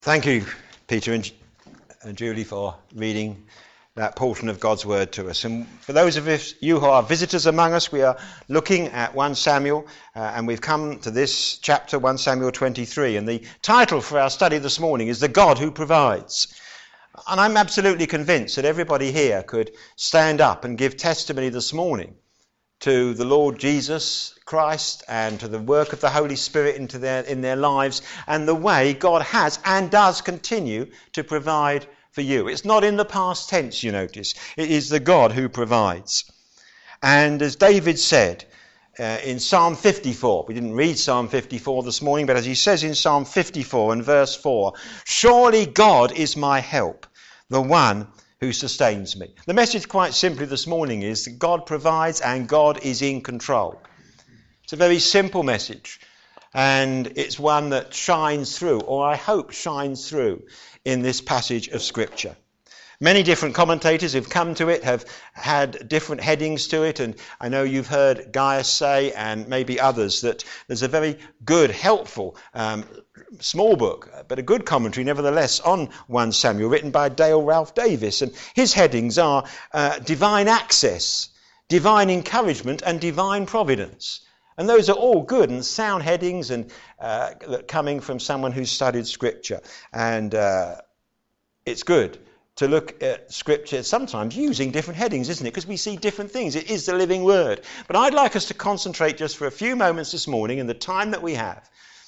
Thank you, Peter and Julie, for reading that portion of God's word to us. And for those of you who are visitors among us, we are looking at 1 Samuel, and we've come to this chapter, 1 Samuel 23. And the title for our study this morning is The God Who Provides. And I'm absolutely convinced that everybody here could stand up and give testimony this morning to the Lord Jesus Christ and to the work of the Holy Spirit in their lives and the way God has and does continue to provide for you. It's not in the past tense, you notice. It is the God who provides. And as David said in Psalm 54, we didn't read Psalm 54 this morning, but as he says in Psalm 54 and verse 4, surely God is my help, the one who sustains me. The message quite simply this morning is that God provides and God is in control. It's a very simple message, and it's one that shines through, or I hope shines through, in this passage of Scripture. Many different commentators who've come to it have had different headings to it, and I know you've heard Gaius say, and maybe others, that there's a very good, helpful, small book, but a good commentary nevertheless on 1 Samuel, written by Dale Ralph Davis, and his headings are divine access, divine encouragement, and divine providence. And those are all good and sound headings, and coming from someone who's studied Scripture. And it's good to look at Scripture sometimes using different headings, isn't it? Because we see different things. It is the living Word. But I'd like us to concentrate just for a few moments this morning in the time that we have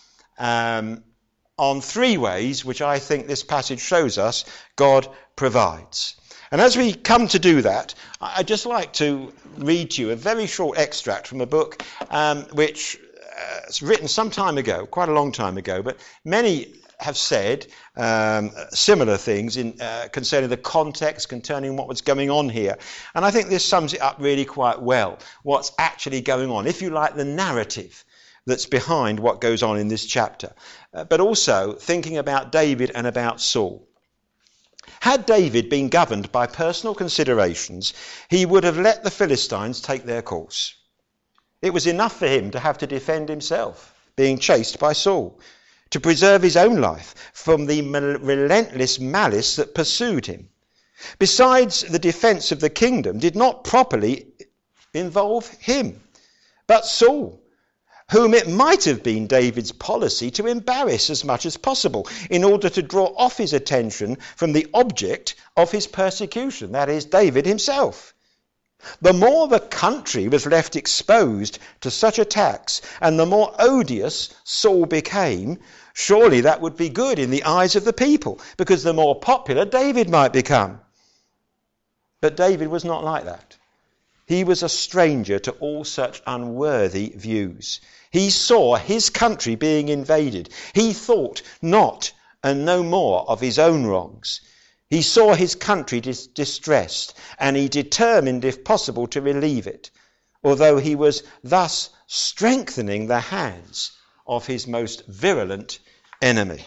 on three ways which I think this passage shows us God provides. And as we come to do that, I'd just like to read to you a very short extract from a book which was written some time ago, quite a long time ago, but many have said similar things concerning the context, concerning what was going on here. And I think this sums it up really quite well, what's actually going on, if you like, the narrative that's behind what goes on in this chapter. But also thinking about David and about Saul. Had David been governed by personal considerations, he would have let the Philistines take their course. It was enough for him to have to defend himself, being chased by Saul, to preserve his own life from the relentless malice that pursued him. Besides, the defence of the kingdom did not properly involve him, but Saul, whom it might have been David's policy to embarrass as much as possible in order to draw off his attention from the object of his persecution, that is, David himself. The more the country was left exposed to such attacks, and the more odious Saul became, surely that would be good in the eyes of the people, because the more popular David might become. But David was not like that. He was a stranger to all such unworthy views. He saw his country being invaded. He thought not and no more of his own wrongs. He saw his country distressed, and he determined, if possible, to relieve it, although he was thus strengthening the hands of his most virulent enemy.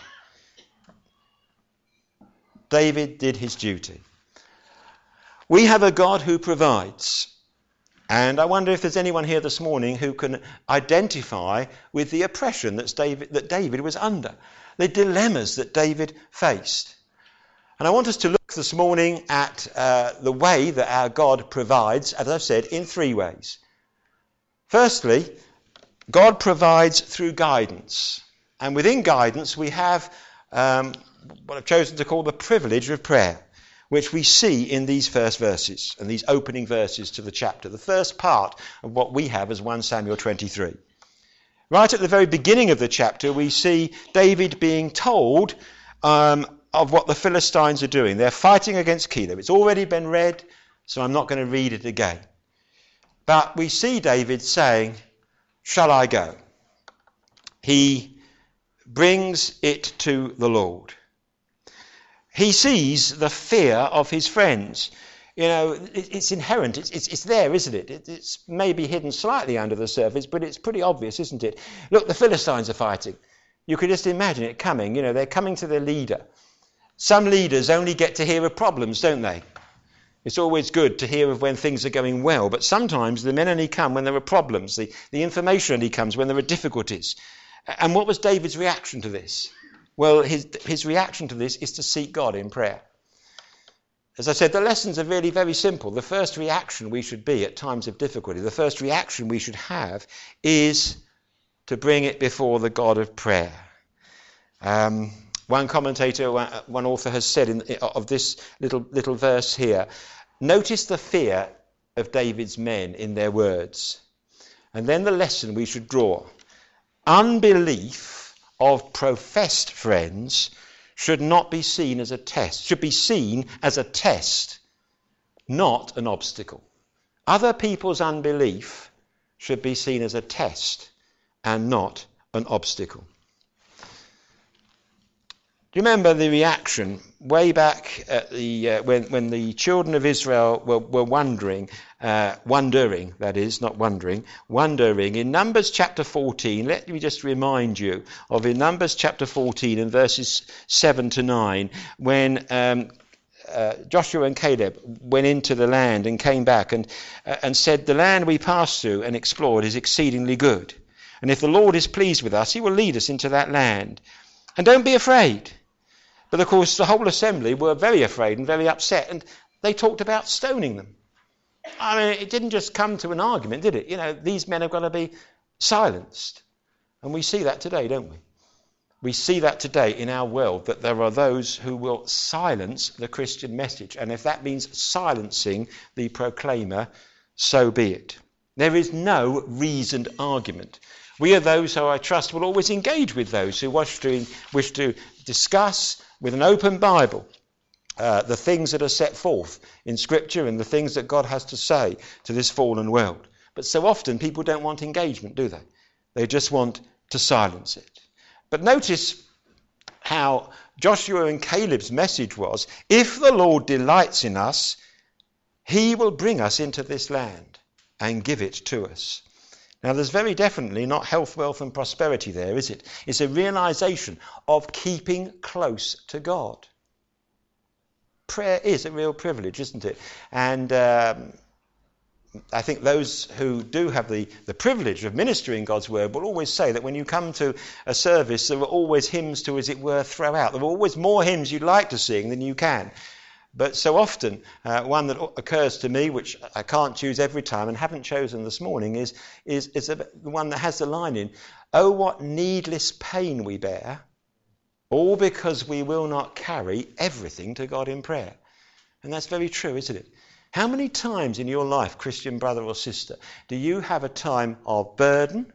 David did his duty. We have a God who provides. And I wonder if there's anyone here this morning who can identify with the oppression that David was under, the dilemmas that David faced. And I want us to look this morning at the way that our God provides, as I've said, in three ways. Firstly, God provides through guidance. And within guidance we have what I've chosen to call the privilege of prayer, which we see in these first verses and these opening verses to the chapter, the first part of what we have as 1 Samuel 23. Right at the very beginning of the chapter, we see David being told of what the Philistines are doing. They're fighting against Keilah. It's already been read, so I'm not going to read it again. But we see David saying, "Shall I go?" He brings it to the Lord. He sees the fear of his friends. You know, it's inherent. It's there, isn't it? It's maybe hidden slightly under the surface, but it's pretty obvious, isn't it? Look, the Philistines are fighting. You could just imagine it coming. You know, they're coming to their leader. Some leaders only get to hear of problems, don't they? It's always good to hear of when things are going well, but sometimes the men only come when there are problems. The information only comes when there are difficulties. And what was David's reaction to this? Well, his reaction to this is to seek God in prayer. As I said, the lessons are really very simple. The first reaction we should be at times of difficulty, the first reaction we should have is to bring it before the God of prayer. One commentator, one author has said of this little verse here, notice the fear of David's men in their words. And then the lesson we should draw. Unbelief of professed friends should not be seen as a test, should be seen as a test, not an obstacle. Other people's unbelief should be seen as a test and not an obstacle. Do you remember the reaction way back at when the children of Israel were wondering in Numbers chapter 14? Let me just remind you of in Numbers chapter 14 and verses 7 to 9 when Joshua and Caleb went into the land and came back and said, the land we passed through and explored is exceedingly good. And if the Lord is pleased with us, he will lead us into that land. And don't be afraid. But of course, the whole assembly were very afraid and very upset, and they talked about stoning them. I mean, it didn't just come to an argument, did it? You know, these men have got to be silenced. And we see that today, don't we? We see that today in our world, that there are those who will silence the Christian message. And if that means silencing the proclaimer, so be it. There is no reasoned argument. We are those who I trust will always engage with those who wish to discuss with an open Bible the things that are set forth in Scripture and the things that God has to say to this fallen world. But so often people don't want engagement, do they? They just want to silence it. But notice how Joshua and Caleb's message was, if the Lord delights in us, he will bring us into this land and give it to us. Now, there's very definitely not health, wealth and prosperity there, is it? It's a realization of keeping close to God. Prayer is a real privilege, isn't it? And I think those who do have the privilege of ministering God's word will always say that when you come to a service, there are always hymns to, as it were, throw out. There are always more hymns you'd like to sing than you can. But so often, one that occurs to me, which I can't choose every time and haven't chosen this morning, is the one that has the line in, "Oh, what needless pain we bear, all because we will not carry everything to God in prayer." And that's very true, isn't it? How many times in your life, Christian brother or sister, do you have a time of burden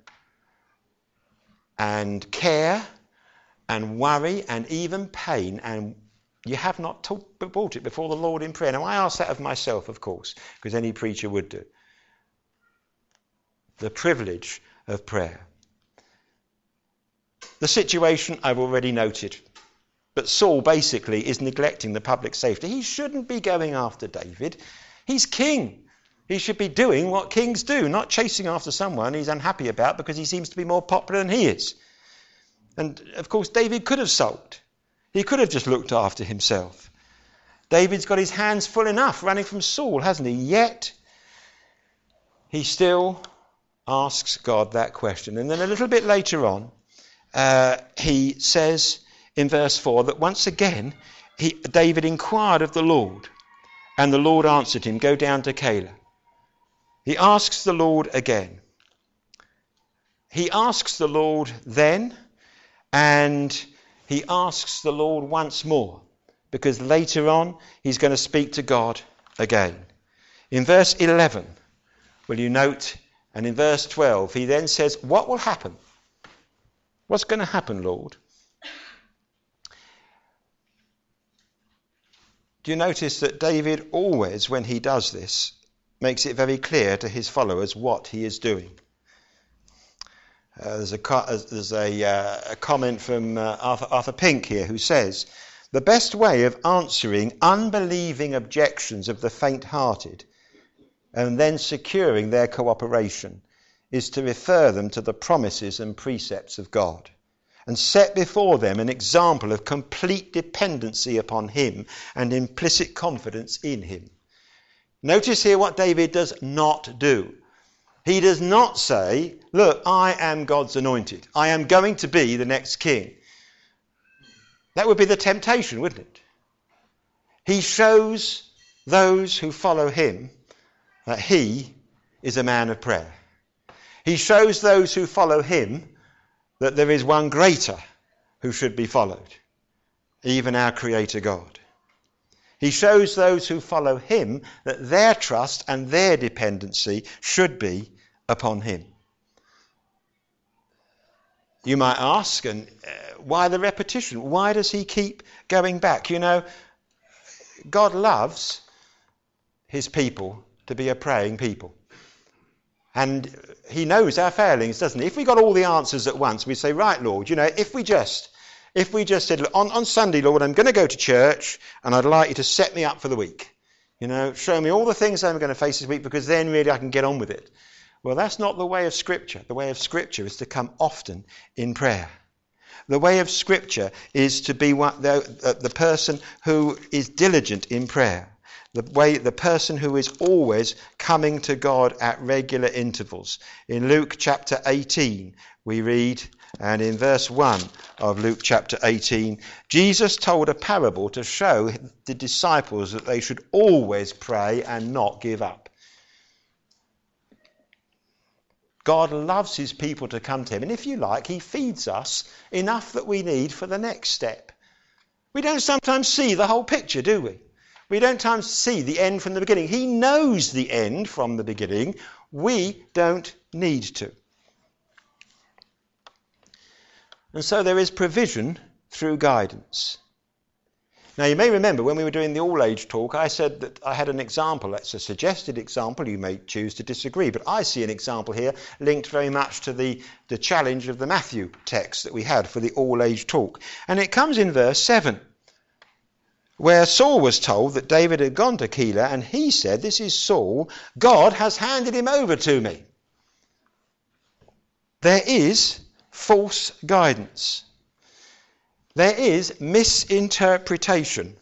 and care and worry and even pain, and you have not brought it before the Lord in prayer? Now, I ask that of myself, of course, because any preacher would do. The privilege of prayer. The situation I've already noted. But Saul basically is neglecting the public safety. He shouldn't be going after David. He's king. He should be doing what kings do, not chasing after someone he's unhappy about because he seems to be more popular than he is. And, of course, David could have sulked. He could have just looked after himself. David's got his hands full enough running from Saul, hasn't he? Yet he still asks God that question. And then a little bit later on, he says in verse 4 that once again David inquired of the Lord, and the Lord answered him, "Go down to Keilah." He asks the Lord again. He asks the Lord then, and he asks the Lord once more, because later on he's going to speak to God again. In verse 11, will you note, and in verse 12, he then says, "What will happen? What's going to happen, Lord?" Do you notice that David always, when he does this, makes it very clear to his followers what he is doing? There's a comment from Arthur Pink here who says, "The best way of answering unbelieving objections of the faint-hearted and then securing their cooperation is to refer them to the promises and precepts of God and set before them an example of complete dependency upon him and implicit confidence in him." Notice here what David does not do. He does not say, "Look, I am God's anointed. I am going to be the next king. That would be the temptation, wouldn't it? He shows those who follow him that he is a man of prayer. He shows those who follow him that there is one greater who should be followed, even our Creator God. He shows those who follow him that their trust and their dependency should be upon him. You might ask, and why the repetition? Why does he keep going back? You know, God loves his people to be a praying people. And he knows our failings, doesn't he? If we got all the answers at once, we say, right, Lord, you know, if we just said, on Sunday, Lord, I'm going to go to church and I'd like you to set me up for the week. You know, show me all the things I'm going to face this week, because then really I can get on with it. Well, that's not the way of Scripture. The way of Scripture is to come often in prayer. The way of Scripture is to be the person who is diligent in prayer. The person who is always coming to God at regular intervals. In Luke chapter 18, we read, and in verse 1 of Luke chapter 18, Jesus told a parable to show the disciples that they should always pray and not give up. God loves his people to come to him, and if you like, he feeds us enough that we need for the next step. We don't sometimes see the whole picture, do we? We don't sometimes see the end from the beginning. He knows the end from the beginning. We don't need to. And so there is provision through guidance. Now, you may remember when we were doing the all-age talk, I said that I had an example. That's a suggested example. You may choose to disagree, but I see an example here linked very much to the challenge of the Matthew text that we had for the all-age talk. And it comes in verse 7, where Saul was told that David had gone to Keilah, and he said, this is Saul, God has handed him over to me. There is false guidance. There is misinterpretation.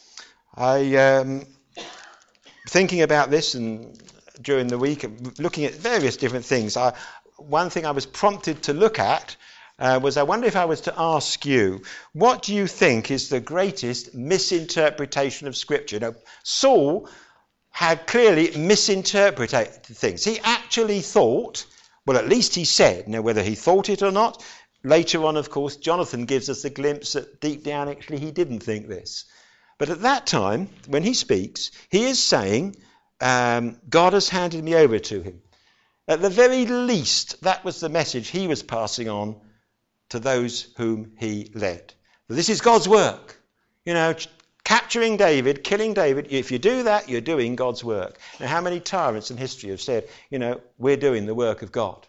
Thinking about this and during the week, looking at various different things, one thing I was prompted to look at was, I wonder if I was to ask you, what do you think is the greatest misinterpretation of Scripture? Now, Saul had clearly misinterpreted things. He actually thought, well, at least he said, now whether he thought it or not, later on, of course, Jonathan gives us a glimpse that deep down, actually, he didn't think this. But at that time, when he speaks, he is saying, God has handed me over to him. At the very least, that was the message he was passing on to those whom he led. This is God's work. You know, capturing David, killing David, if you do that, you're doing God's work. Now, how many tyrants in history have said, you know, we're doing the work of God?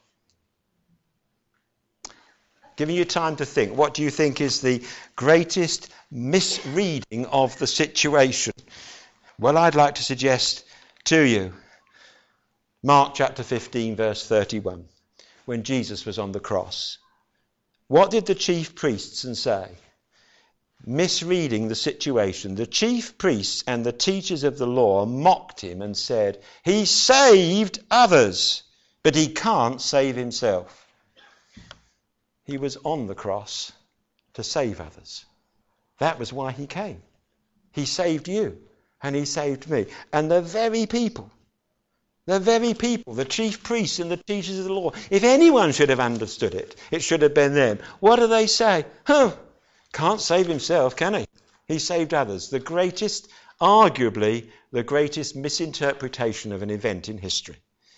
Giving you time to think. What do you think is the greatest misreading of the situation? Well, I'd like to suggest to you Mark chapter 15, verse 31, when Jesus was on the cross. What did the chief priests say? Misreading the situation, the chief priests and the teachers of the law mocked him and said, he saved others, but he can't save himself. He was on the cross to save others. That was why he came. He saved you and he saved me. And the very people, the chief priests and the teachers of the law, if anyone should have understood it, it should have been them. What do they say? Can't save himself, can he? He saved others. Arguably the greatest misinterpretation of an event in history.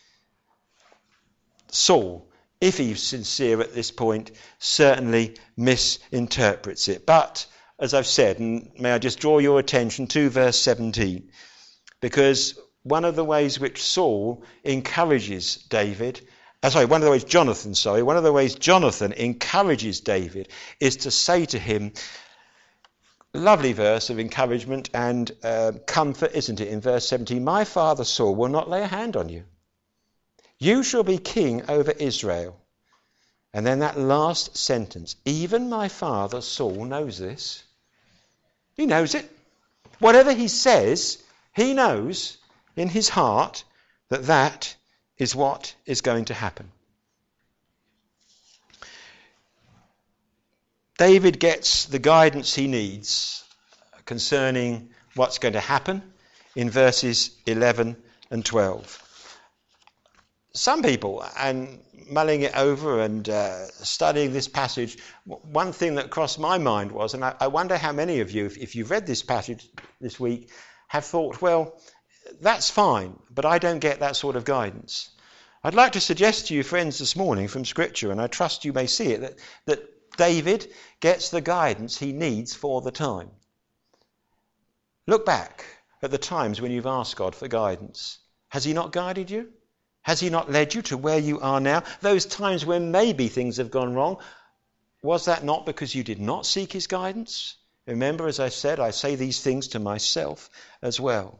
Saul, if he's sincere at this point, certainly misinterprets it. But, as I've said, and may I just draw your attention to verse 17, because one of the ways which Saul encourages one of the ways Jonathan encourages David is to say to him, lovely verse of encouragement and comfort, isn't it, in verse 17, my father Saul will not lay a hand on you. You shall be king over Israel. And then that last sentence, even my father Saul knows this. He knows it. Whatever he says, he knows in his heart that that is what is going to happen. David gets the guidance he needs concerning what's going to happen in verses 11 and 12. Some people, and mulling it over and studying this passage, one thing that crossed my mind was, and I wonder how many of you, if you've read this passage this week, have thought, well, that's fine, but I don't get that sort of guidance. I'd like to suggest to you, friends, this morning from Scripture, and I trust you may see it, that David gets the guidance he needs for the time. Look back at the times when you've asked God for guidance. Has he not guided you? Has he not led you to where you are now? Those times when maybe things have gone wrong, was that not because you did not seek his guidance? Remember, as I said, I say these things to myself as well.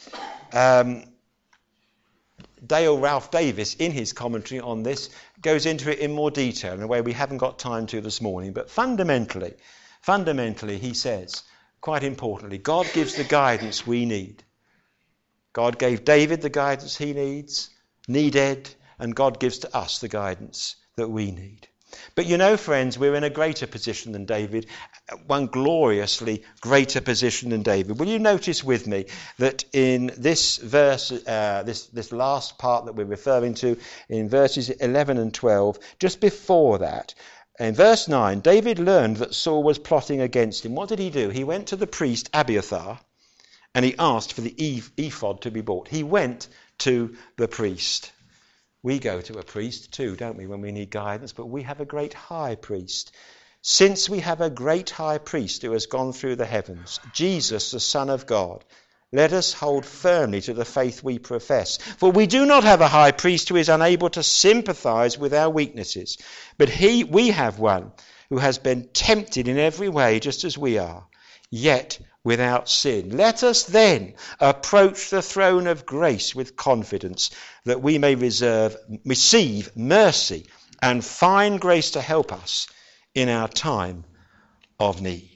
Dale Ralph Davis, in his commentary on this, goes into it in more detail in a way we haven't got time to this morning. But fundamentally, he says, quite importantly, God gives the guidance we need. God gave David the guidance he needed, and God gives to us the guidance that we need. But you know, friends, we're in a greater position than David, one gloriously greater position than David. Will you notice with me that in this verse, this last part that we're referring to, in verses 11 and 12, just before that, in verse 9, David learned that Saul was plotting against him. What did he do? He went to the priest Abiathar and he asked for the ephod to be brought. He went to the priest. We go to a priest too, don't we, when we need guidance, but we have a great high priest. Since we have a great high priest who has gone through the heavens, Jesus, the Son of God, let us hold firmly to the faith we profess. For we do not have a high priest who is unable to sympathize with our weaknesses, but we have one who has been tempted in every way just as we are, yet without sin. Let us then approach the throne of grace with confidence, that we may receive mercy and find grace to help us in our time of need.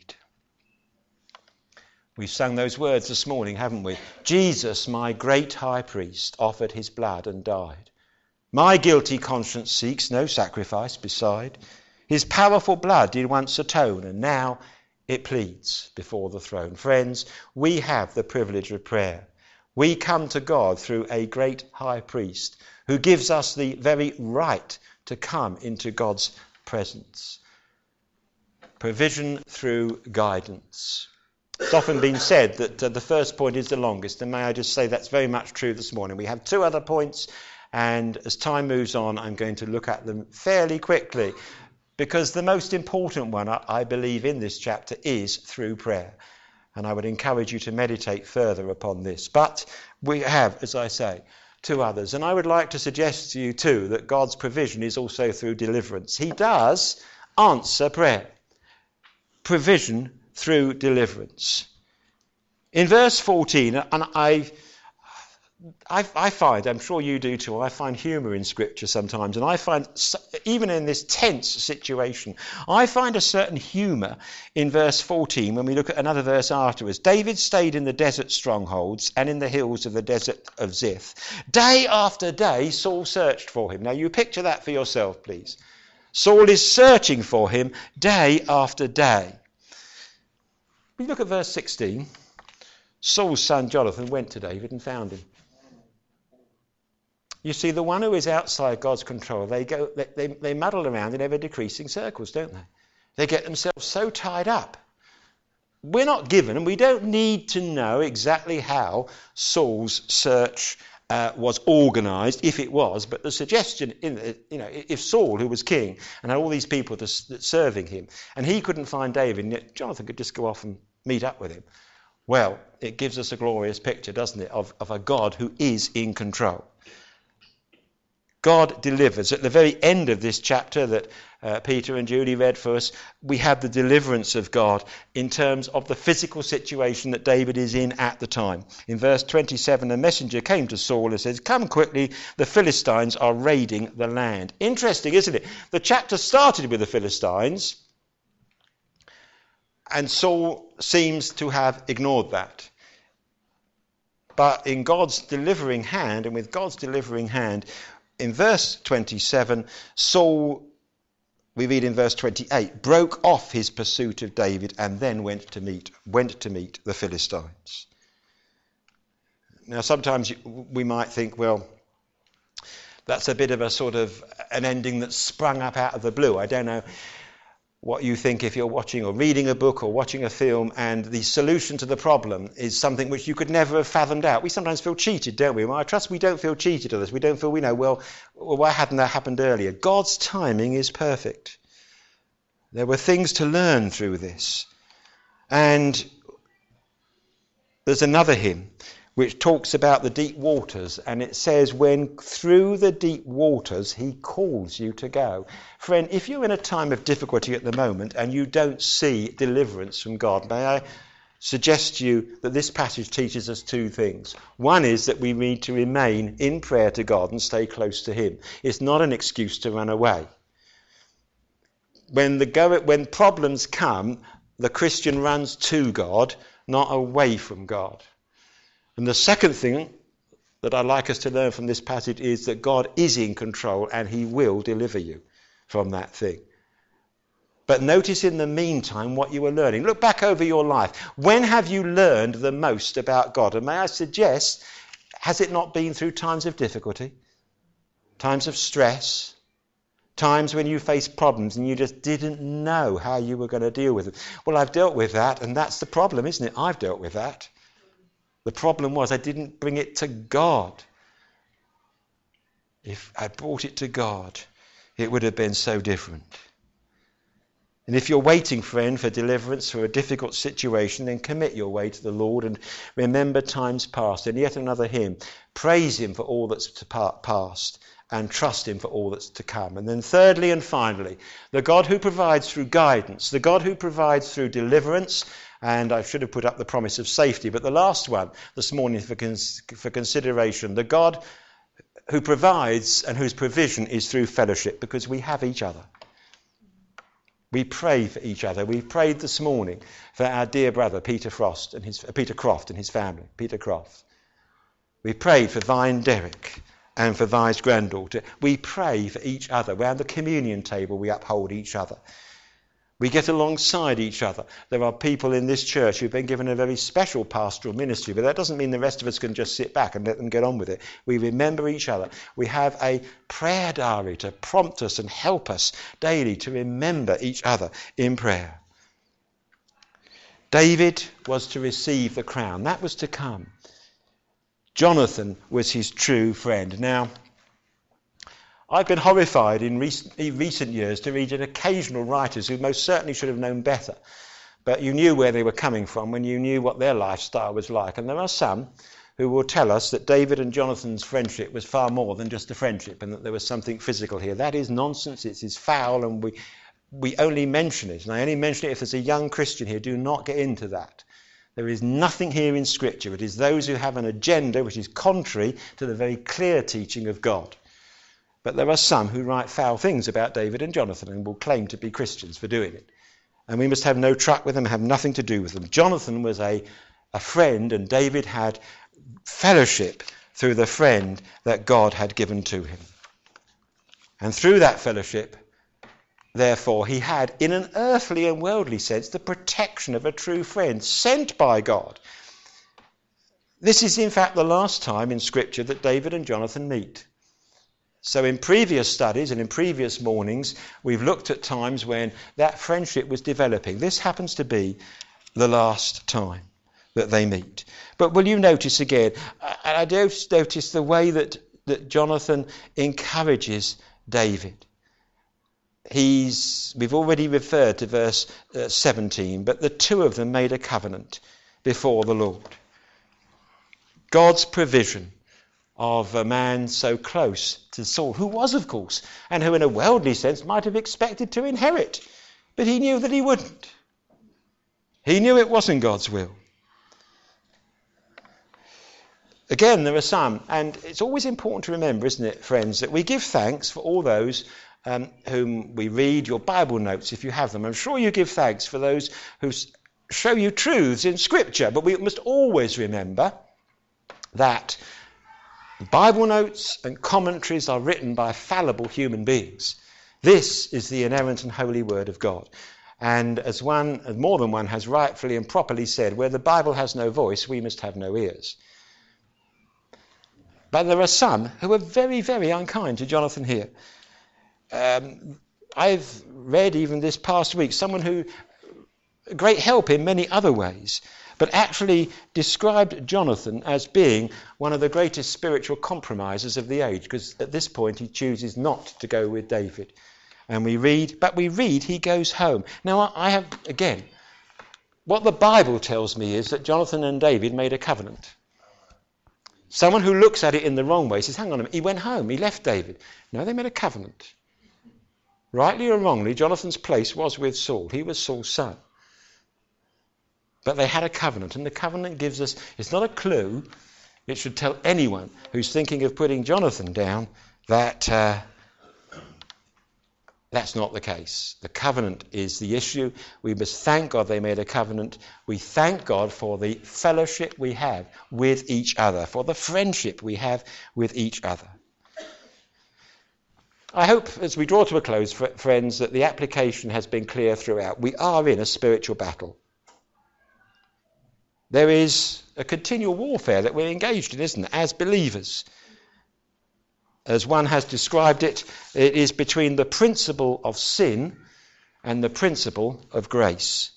We've sung those words this morning, haven't we? Jesus, my great high priest, offered his blood and died. My guilty conscience seeks no sacrifice beside. His powerful blood did once atone, and now it pleads before the throne. Friends, we have the privilege of prayer. We come to God through a great high priest who gives us the very right to come into God's presence. Provision through guidance. It's often been said that the first point is the longest, and may I just say that's very much true this morning. We have two other points, and as time moves on, I'm going to look at them fairly quickly, because the most important one, I believe, in this chapter is through prayer. And I would encourage you to meditate further upon this. But we have, as I say, two others. And I would like to suggest to you too that God's provision is also through deliverance. He does answer prayer. Provision through deliverance. In verse 14, and I find, I'm sure you do too, I find humour in Scripture sometimes, and I find, even in this tense situation, I find a certain humour in verse 14 when we look at another verse afterwards. David stayed in the desert strongholds and in the hills of the desert of Ziph. Day after day, Saul searched for him. Now you picture that for yourself, please. Saul is searching for him day after day. We look at verse 16. Saul's son Jonathan went to David and found him. You see, the one who is outside God's control, they muddle around in ever-decreasing circles, don't they? They get themselves so tied up. We're not given, and we don't need to know exactly how Saul's search was organised, if it was, but the suggestion, if Saul, who was king, and had all these people serving him, and he couldn't find David, and yet Jonathan could just go off and meet up with him. Well, it gives us a glorious picture, doesn't it, of a God who is in control. God delivers. At the very end of this chapter that Peter and Judy read for us, we have the deliverance of God in terms of the physical situation that David is in at the time. In verse 27, a messenger came to Saul and says, "Come quickly, the Philistines are raiding the land." Interesting, isn't it? The chapter started with the Philistines, and Saul seems to have ignored that. But in God's delivering hand, and with God's delivering hand, in verse 27, Saul we read in verse 28, broke off his pursuit of David and then went to meet the Philistines. Now, sometimes we might think, well, that's a bit of a sort of an ending that sprung up out of the blue. I don't know what you think if you're watching or reading a book or watching a film and the solution to the problem is something which you could never have fathomed out. We sometimes feel cheated, don't we? Well, I trust we don't feel cheated on this. We don't feel, well, why hadn't that happened earlier? God's timing is perfect. There were things to learn through this. And there's another hymn which talks about the deep waters, and it says, when through the deep waters he calls you to go. Friend, if you're in a time of difficulty at the moment and you don't see deliverance from God, may I suggest to you that this passage teaches us two things. One is that we need to remain in prayer to God and stay close to him. It's not an excuse to run away. When problems come, the Christian runs to God, not away from God. And the second thing that I'd like us to learn from this passage is that God is in control and he will deliver you from that thing. But notice in the meantime what you are learning. Look back over your life. When have you learned the most about God? And may I suggest, has it not been through times of difficulty, times of stress, times when you faced problems and you just didn't know how you were going to deal with it? Well, I've dealt with that, and that's the problem, isn't it? I've dealt with that. The problem was I didn't bring it to God. If I brought it to God, it would have been so different. And if you're waiting, friend, for deliverance for a difficult situation, then commit your way to the Lord and remember times past. And yet another hymn, praise him for all that's past and trust him for all that's to come. And then thirdly and finally, the God who provides through guidance, the God who provides through deliverance, and I should have put up the promise of safety, but the last one this morning for consideration, the God who provides and whose provision is through fellowship, because we have each other. We pray for each other. We prayed this morning for our dear brother Peter Croft and his family. Peter Croft. We prayed for Vine Derrick and for Vi's granddaughter. We pray for each other. Around the communion table we uphold each other. We get alongside each other. There are people in this church who've been given a very special pastoral ministry, but that doesn't mean the rest of us can just sit back and let them get on with it. We remember each other. We have a prayer diary to prompt us and help us daily to remember each other in prayer. David was to receive the crown. That was to come. Jonathan was his true friend. Now, I've been horrified in recent years to read occasional writers who most certainly should have known better, but you knew where they were coming from when you knew what their lifestyle was like. And there are some who will tell us that David and Jonathan's friendship was far more than just a friendship and that there was something physical here. That is nonsense. It is foul, and we only mention it. And I only mention it if there's a young Christian here. Do not get into that. There is nothing here in Scripture. It is those who have an agenda which is contrary to the very clear teaching of God. But there are some who write foul things about David and Jonathan and will claim to be Christians for doing it. And we must have no truck with them, have nothing to do with them. Jonathan was a friend, and David had fellowship through the friend that God had given to him. And through that fellowship, therefore, he had, in an earthly and worldly sense, the protection of a true friend sent by God. This is, in fact, the last time in Scripture that David and Jonathan meet. So in previous studies and in previous mornings, we've looked at times when that friendship was developing. This happens to be the last time that they meet. But will you notice again, I notice the way that Jonathan encourages David. We've already referred to verse 17, but the two of them made a covenant before the Lord. God's provision of a man so close to Saul, who was, of course, and who in a worldly sense might have expected to inherit. But he knew that he wouldn't. He knew it wasn't God's will. Again, there are some, and it's always important to remember, isn't it, friends, that we give thanks for all those whom we read your Bible notes, if you have them. I'm sure you give thanks for those who show you truths in Scripture, but we must always remember that Bible notes and commentaries are written by fallible human beings. This is the inerrant and holy word of God. And as more than one has rightfully and properly said, where the Bible has no voice, we must have no ears. But there are some who are very, very unkind to Jonathan here. I've read even this past week someone who, great help in many other ways, but actually described Jonathan as being one of the greatest spiritual compromisers of the age, because at this point he chooses not to go with David. And we read he goes home. Now I have, again, what the Bible tells me is that Jonathan and David made a covenant. Someone who looks at it in the wrong way says, hang on a minute, he went home, he left David. No, they made a covenant. Rightly or wrongly, Jonathan's place was with Saul. He was Saul's son. But they had a covenant, and the covenant gives us, it's not a clue, it should tell anyone who's thinking of putting Jonathan down that that's not the case. The covenant is the issue. We must thank God they made a covenant. We thank God for the fellowship we have with each other, for the friendship we have with each other. I hope as we draw to a close, friends, that the application has been clear throughout. We are in a spiritual battle. There is a continual warfare that we're engaged in, isn't it, as believers? As one has described it, it is between the principle of sin and the principle of grace.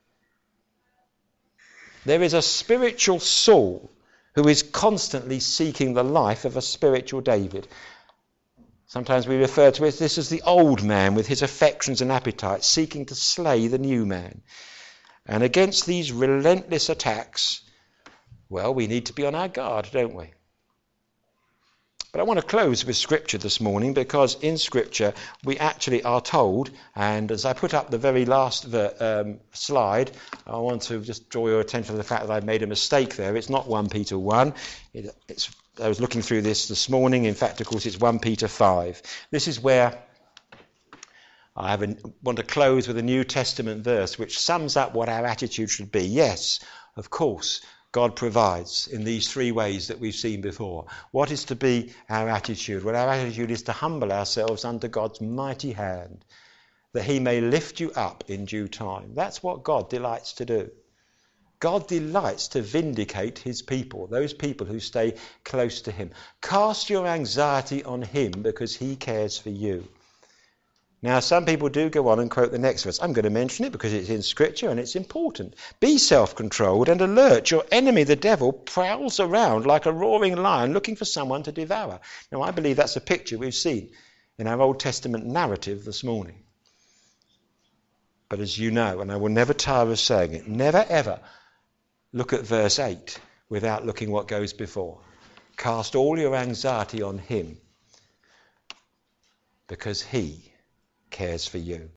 There is a spiritual Saul who is constantly seeking the life of a spiritual David. Sometimes we refer to this as the old man with his affections and appetites, seeking to slay the new man. And against these relentless attacks, well, we need to be on our guard, don't we? But I want to close with Scripture this morning, because in Scripture we actually are told, and as I put up the very last slide, I want to just draw your attention to the fact that I've made a mistake there. It's not 1 Peter 1. I was looking through this morning. In fact, of course, it's 1 Peter 5. This is where I want to close with a New Testament verse which sums up what our attitude should be. Yes, of course, God provides in these three ways that we've seen before. What is to be our attitude? Well, our attitude is to humble ourselves under God's mighty hand, that he may lift you up in due time. That's what God delights to do. God delights to vindicate his people, those people who stay close to him. Cast your anxiety on him because he cares for you. Now, some people do go on and quote the next verse. I'm going to mention it because it's in Scripture and it's important. Be self-controlled and alert. Your enemy, the devil, prowls around like a roaring lion looking for someone to devour. Now, I believe that's a picture we've seen in our Old Testament narrative this morning. But as you know, and I will never tire of saying it, never ever look at verse 8 without looking what goes before. Cast all your anxiety on him because he cares for you.